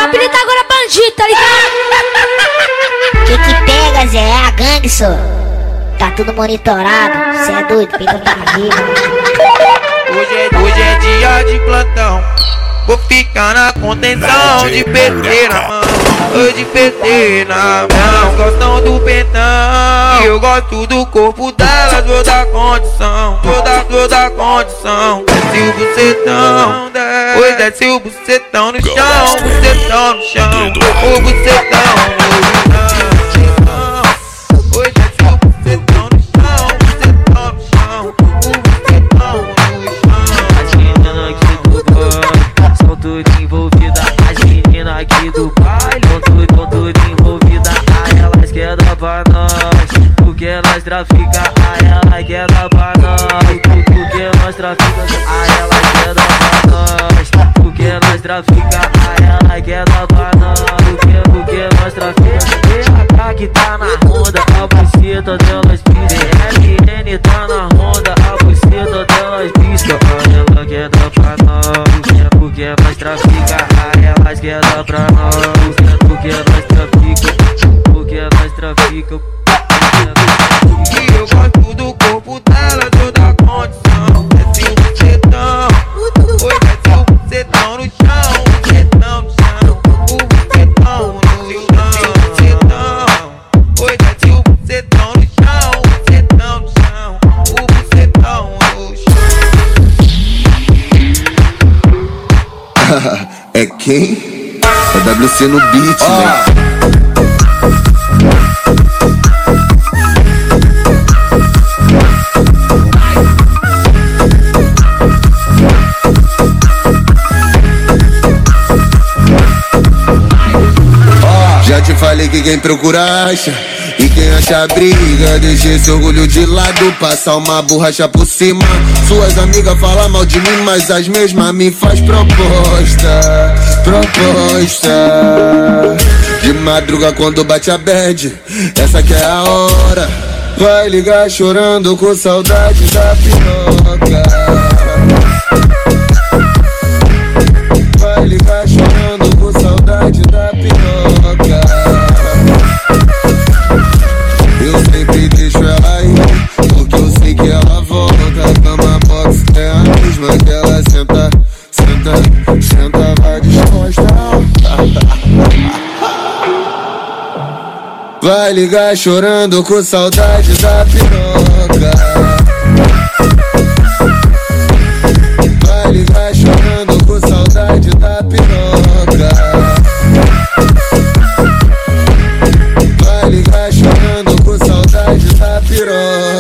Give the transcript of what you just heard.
Meu apelido agora é bandido, tá ligado? Que pega, Zé? É a gangue, só. Tá tudo monitorado. Cê é doido, peidando pra vida. Hoje é dia de plantão. Vou ficar na contenção de PT na mão. De PT na mão. Gostam do pentão. Eu gosto do corpo delas. Vou dar condição. Vou dar condição. Desce o bucetão. Oi, desce o bucetão no chão. Bucetão no chão. O bucetão no chão. Oi, desce o bucetão no chão. Bucetão no chão. O bucetão no chão. As meninas aqui do baile são tudo envolvidas. As meninas aqui do baile são tudo envolvidas. A elas quer dar pra nós, porque nós trafica. A elas quer dar pra nós, porque nós trafica. A elas quer dar pra nós, porque nós trafica. A elas quer dar pra nós, porque nós trafica. PH que tá na ronda, a buceta delas pisca. RN tá na ronda, a buceta delas pisca. A ela quer dar pra nós, porque nós trafica. A elas quer dar pra nós, porque nós trafica. Porque nós trafica. E eu gosto do corpo dela, vou dar condição. Desce o bucetão. Oi, desce o bucetão no chão. Bucetão no chão. O bucetão no chão. Oi, desce o bucetão no chão. Bucetão no chão. O bucetão no chão. É quem? É WC no beat, né? Já te falei que quem procura acha, e quem acha briga, deixa esse orgulho de lado, passar uma borracha por cima. Suas amigas falam mal de mim, mas as mesmas me faz proposta. De madruga quando bate a bad, essa que é a hora. Vai ligar chorando com saudade da piroca. Vai ligar chorando com saudade da piroca. Eu sempre deixo ela aí, porque eu sei que ela volta. A cama box é a mesma que ela senta, vai disposta. Vai ligar chorando com saudade da piroca. Vai ligar chorando com saudade da piroca. Vai ligar chorando com saudade da piroca.